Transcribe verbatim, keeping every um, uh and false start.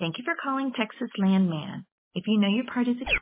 Thank you for calling Texas Landman. If you know your party's